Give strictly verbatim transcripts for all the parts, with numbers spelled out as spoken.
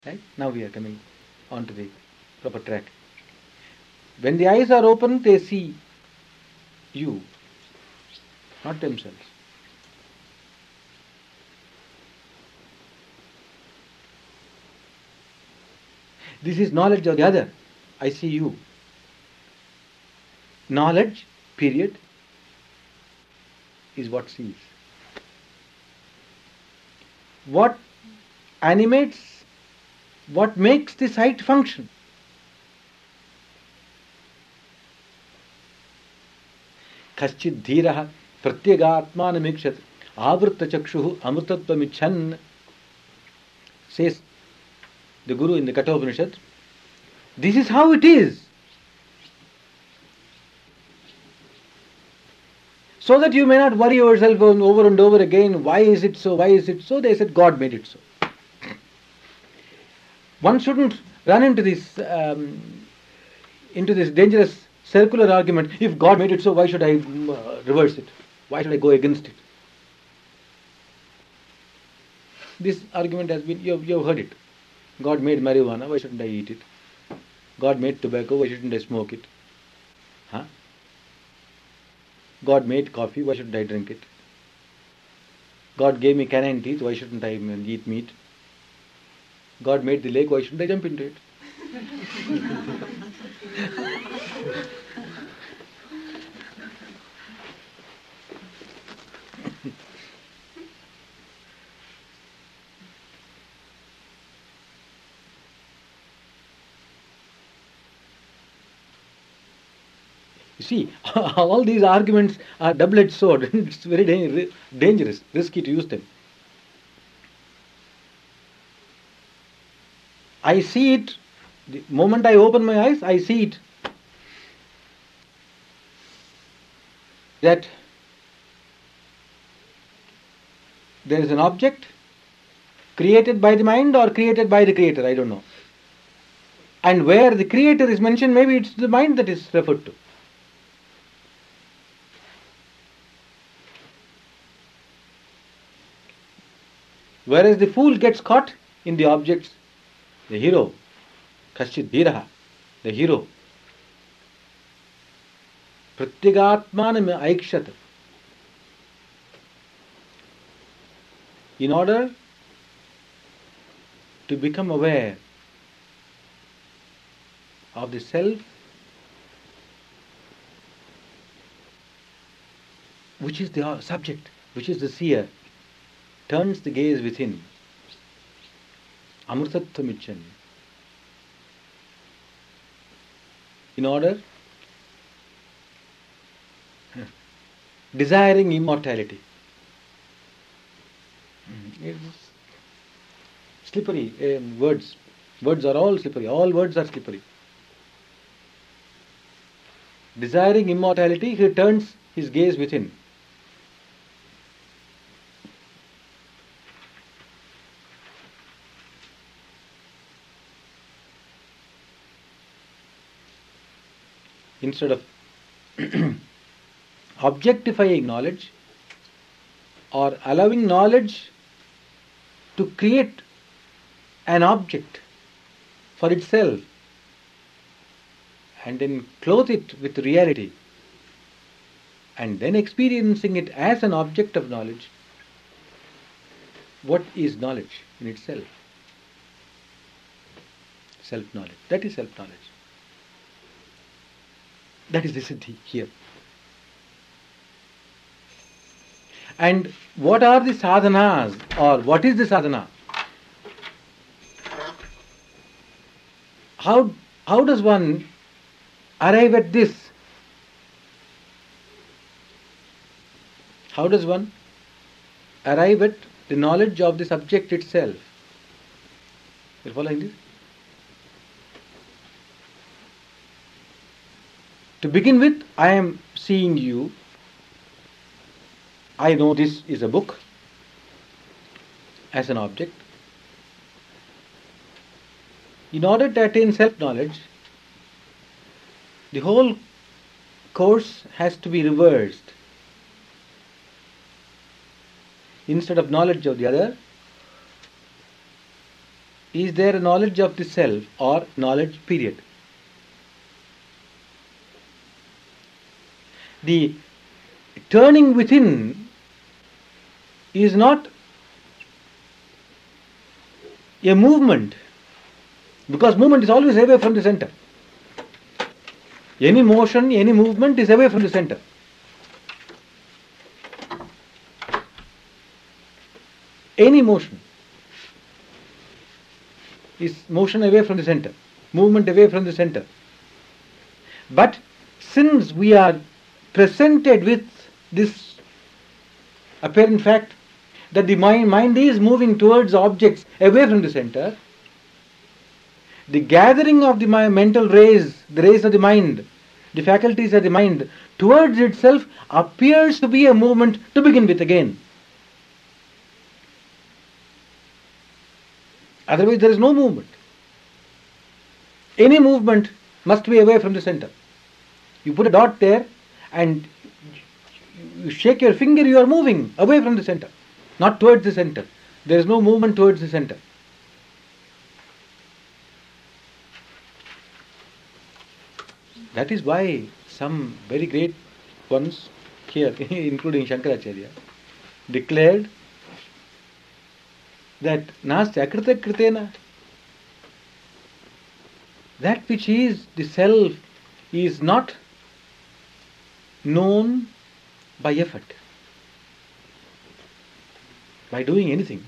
Right? Now we are coming on to the proper track. When the eyes are open, they see you, not themselves. This is knowledge of the other. I see you. Knowledge, period, is what sees. What animates, what makes the sight function? Kaschid dhiraha pratyagatmanamikshat avrta chakshuhu amrtatvamichan, says the Guru in the Kathopanishad. This is how it is. So that you may not worry yourself over and over again, why is it so, why is it so? They said God made it so. One shouldn't run into this um, into this dangerous circular argument. If God made it so, why should I uh, reverse it? Why should I go against it? This argument has been, you have, you have heard it. God made marijuana, why shouldn't I eat it? God made tobacco, why shouldn't I smoke it? Huh? God made coffee, why shouldn't I drink it? God gave me canine teeth, why shouldn't I eat meat? God made the lake, why shouldn't I jump into it? You see, all these arguments are double-edged sword. It's very dangerous, risky to use them. I see it. The moment I open my eyes, I see it. That there is an object created by the mind or created by the creator, I don't know. And where the creator is mentioned, maybe it's the mind that is referred to. Whereas the fool gets caught in the objects, the hero, Kaschid dhiraha, the hero, pratyagatmanam aikshat, in order to become aware of the self, which is the subject, which is the seer, turns the gaze within. Amrtatvamichan. In order, desiring immortality. It's slippery um, words. Words are all slippery. All words are slippery. Desiring immortality, he turns his gaze within. Instead of objectifying knowledge or allowing knowledge to create an object for itself and then clothe it with reality and then experiencing it as an object of knowledge, what is knowledge in itself? Self-knowledge. That is self-knowledge. That is the siddhi here. And what are the sadhanas, or what is the sadhana? How, how does one arrive at this? How does one arrive at the knowledge of the subject itself? You are following this? To begin with, I am seeing you. I know this is a book as an object. In order to attain self-knowledge, the whole course has to be reversed. Instead of knowledge of the other, is there a knowledge of the self or knowledge period? The turning within is not a movement, because movement is always away from the center. Any motion, any movement is away from the center. Any motion is motion away from the center, movement away from the center. But since we are presented with this apparent fact that the mind, mind is moving towards objects away from the center, the gathering of the mental rays, the rays of the mind, the faculties of the mind towards itself appears to be a movement to begin with again. Otherwise there is no movement. Any movement must be away from the center. You put a dot there and you shake your finger, you are moving away from the center, not towards the center. There is no movement towards the center. That is why some very great ones here, including Shankaracharya, declared that nastya akrita kritena, that which is the self is not known by effort, by doing anything.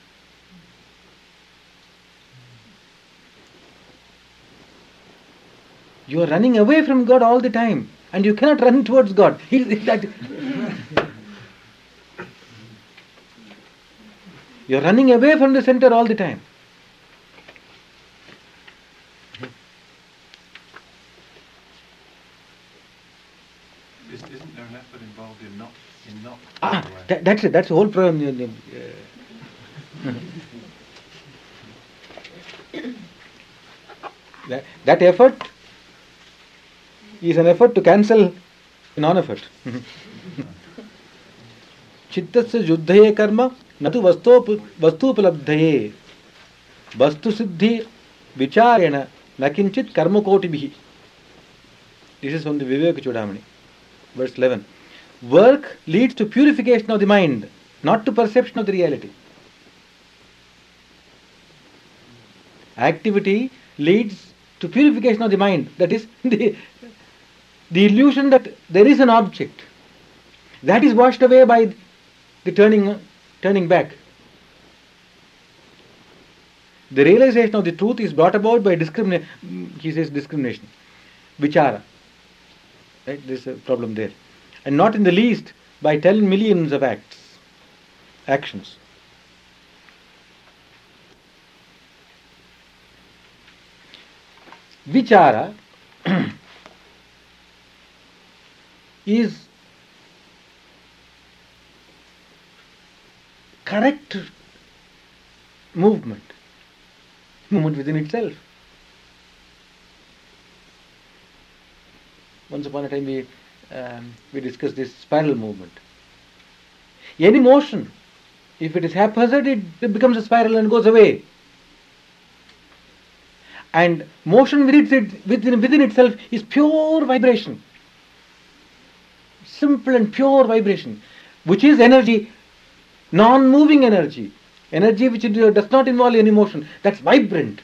You are running away from God all the time and you cannot run towards God. That you are running away from the center all the time. Isn't there an effort involved in not in not? Ah, that, that's it. That's the whole problem. that, that effort is an effort to cancel non-effort. Chittasya juddhaye karma natu vastupalabdhaye vastu siddhi vicharena nakinchit karma kotibhi. This is from the Viveka Chudamani, verse eleven. Work leads to purification of the mind, not to perception of the reality. Activity leads to purification of the mind, that is the The illusion that there is an object, that is washed away by the turning, turning back. The realization of the truth is brought about by discrimination. He says discrimination, vichara. Right? There is a problem there, and not in the least by telling millions of acts, actions. Vichara is correct movement, movement within itself. Once upon a time we um, we discussed this spiral movement. Any motion, if it is haphazard, it, it becomes a spiral and goes away. And motion within, within, within itself is pure vibration. Simple and pure vibration, which is energy, non-moving energy, energy which does not involve any motion, that's vibrant.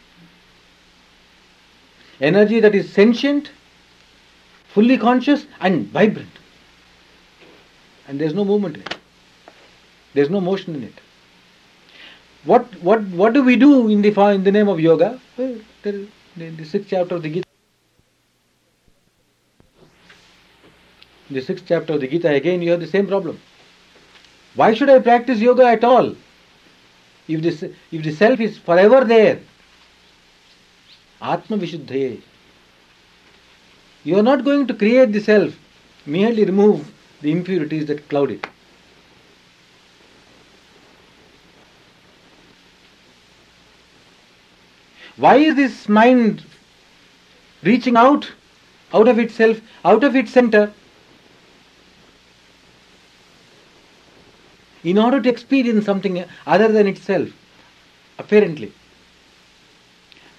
Energy that is sentient, fully conscious and vibrant. And there is no movement in it. There is no motion in it. What what what do we do in the in the name of yoga? Well, there is in the sixth chapter of the Gita. In the sixth chapter of the Gita, again you have the same problem. Why should I practice yoga at all? If this if the self is forever there, Atma Vishuddhaye. You are not going to create the self, merely remove the impurities that cloud it. Why is this mind reaching out, out of itself, out of its center, in order to experience something other than itself, apparently?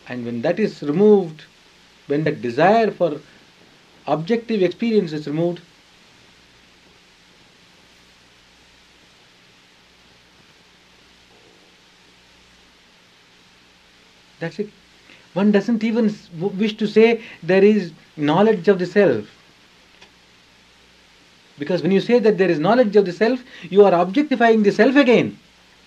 And when that is removed, when that desire for objective experience is removed, that's it. One doesn't even wish to say there is knowledge of the self. Because when you say that there is knowledge of the self, you are objectifying the self again.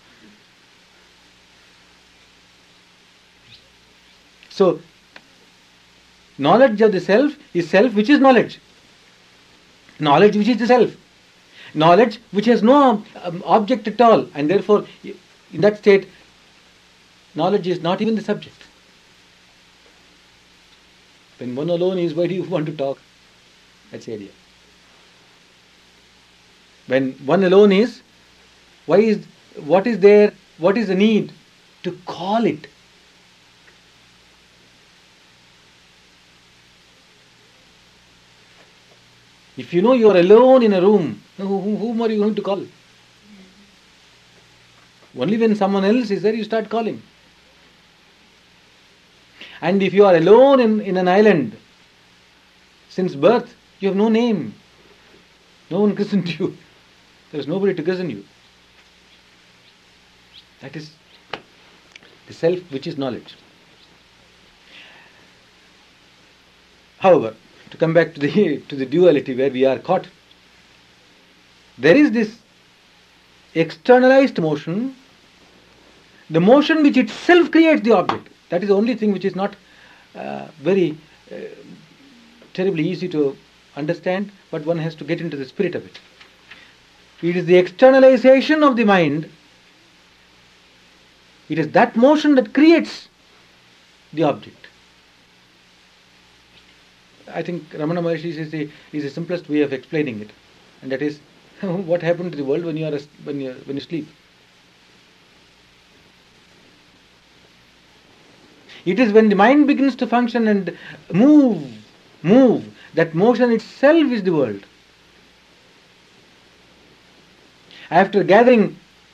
So, knowledge of the self is self which is knowledge. Knowledge which is the self. Knowledge which has no um, object at all, and therefore, in that state, knowledge is not even the subject. When one alone is, why do you want to talk? That's the idea. When one alone is, why is, what is there, what is the need to call it? If you know you are alone in a room, whom are you going to call? Only when someone else is there, you start calling. And if you are alone in, in an island, since birth, you have no name. No one christened you. There is nobody to christen you. That is the self which is knowledge. However, to come back to the to the duality where we are caught, there is this externalized motion, the motion which itself creates the object. That is the only thing which is not uh, very uh, terribly easy to understand, but one has to get into the spirit of it. It is the externalization of the mind. It is that motion that creates the object. I think Ramana Maharshi is the, is the simplest way of explaining it, and that is what happened to the world when you are when you when you sleep. It is when the mind begins to function and move, move, that motion itself is the world. After gathering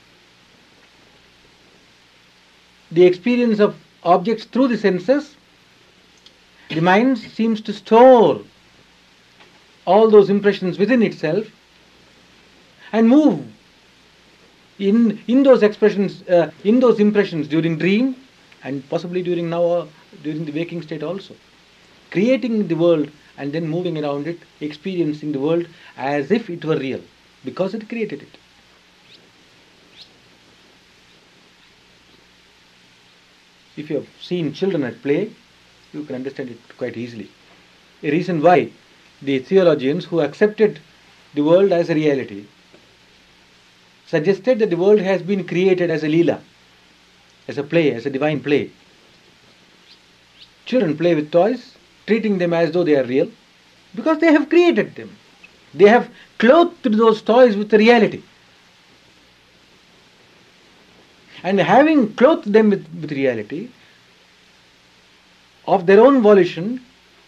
the experience of objects through the senses, the mind seems to store all those impressions within itself and move in in those expressions, uh, in those impressions during dream, and possibly during now, uh, during the waking state also, creating the world and then moving around it, experiencing the world as if it were real, because it created it. If you have seen children at play, you can understand it quite easily. A reason why the theologians who accepted the world as a reality suggested that the world has been created as a leela, as a play, as a divine play. Children play with toys, treating them as though they are real, because they have created them. They have clothed those toys with the reality. And having clothed them with, with reality, of their own volition,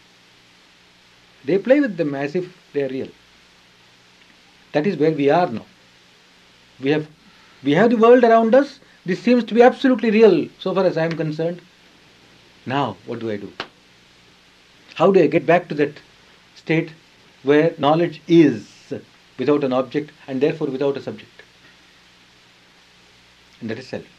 they play with them as if they are real. That is where we are now. We have, we have the world around us. This seems to be absolutely real so far as I am concerned. Now, what do I do? How do I get back to that state where knowledge is without an object and therefore without a subject? And that is self.